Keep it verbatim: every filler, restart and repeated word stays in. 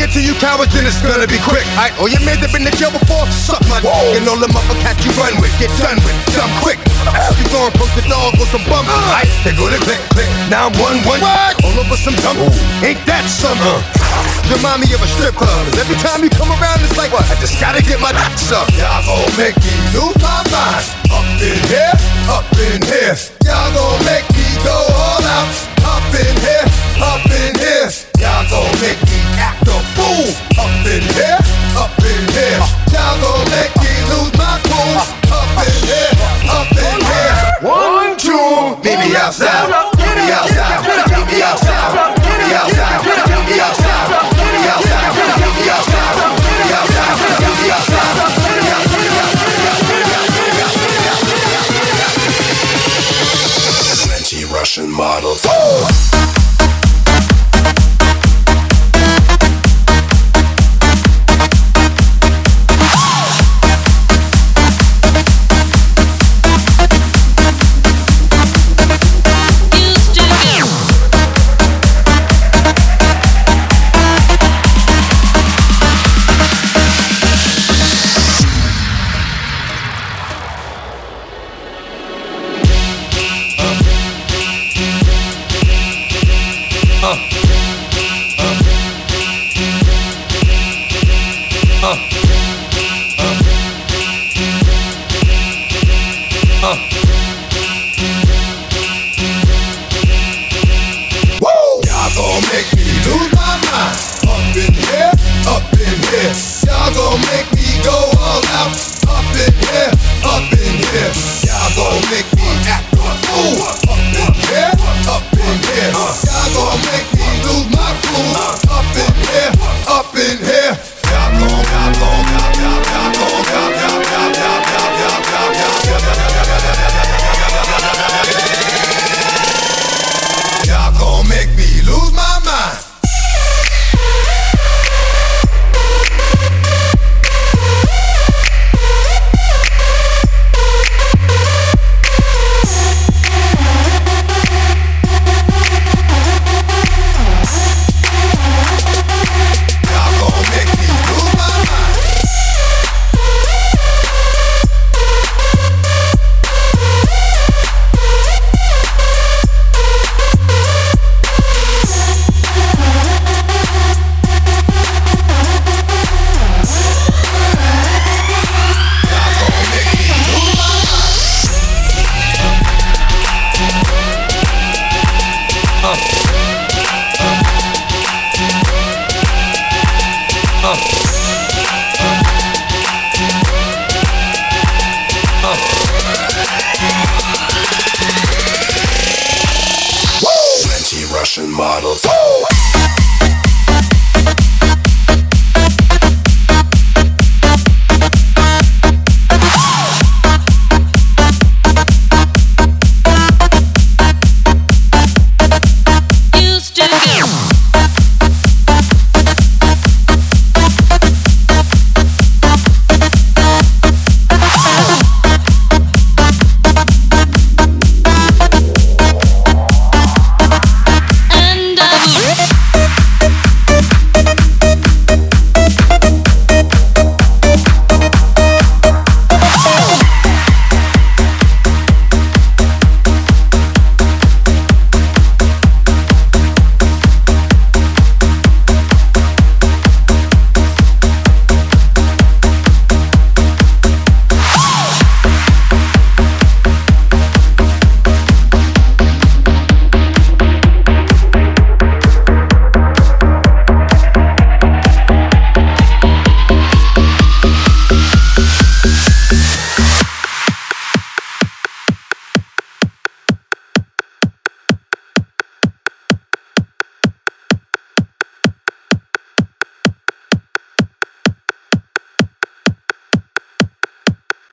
it to you cowards, then it's gonna be quick. Alright, all your men that been to jail before, suck my dick. And all them upper cats you run with, get done with, dumb quick. You gon' post the dog or some bum. Alright, they go to click, click. Now I'm one, one. What? All over some dumb. Ain't that summer? Remind me of a strip club. Every time you come around, it's like, what? I just gotta get my dick sucked. Y'all gon' make me lose my mind. Up in here, up in here. Y'all gon' make me go all out. Up in here, up in here. Y'all gon' make me act a fool. Up in here, up in here. Y'all gon' make me lose my cool. Up in here, up in here. One, two. Meet me outside. Meet me outside. Meet me outside. Meet me outside. Meet me outside. Meet me outside. Meet me outside. Meet me outside. Meet me outside. Plenty Russian models. Russian models. Woo!